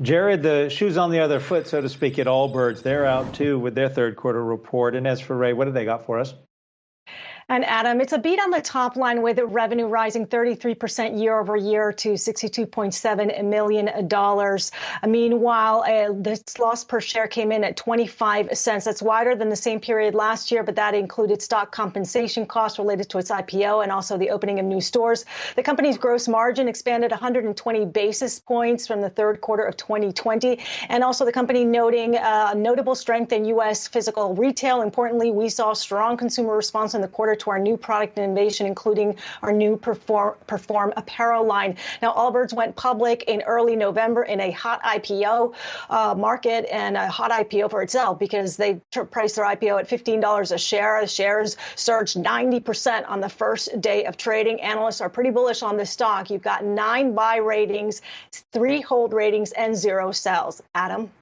Jared, the shoe's on the other foot, so to speak, at Allbirds. They're out too with their third quarter report. And as for Ray, what do they got for us? And Adam, it's a beat on the top line with revenue rising 33% year over year to $62.7 million. Meanwhile, the loss per share came in at 25 cents. That's wider than the same period last year, but that included stock compensation costs related to its IPO and also the opening of new stores. The company's gross margin expanded 120 basis points from the third quarter of 2020. And also the company noting notable strength in U.S. physical retail. Importantly, we saw strong consumer response in the quarter to our new product innovation, including our new Perform apparel line. Now, Allbirds went public in early November in a hot IPO market and a hot IPO for itself because they priced their IPO at $15 a share. The shares surged 90% on the first day of trading. Analysts are pretty bullish on this stock. You've got 9 buy ratings, 3 hold ratings, and 0 sells. Adam?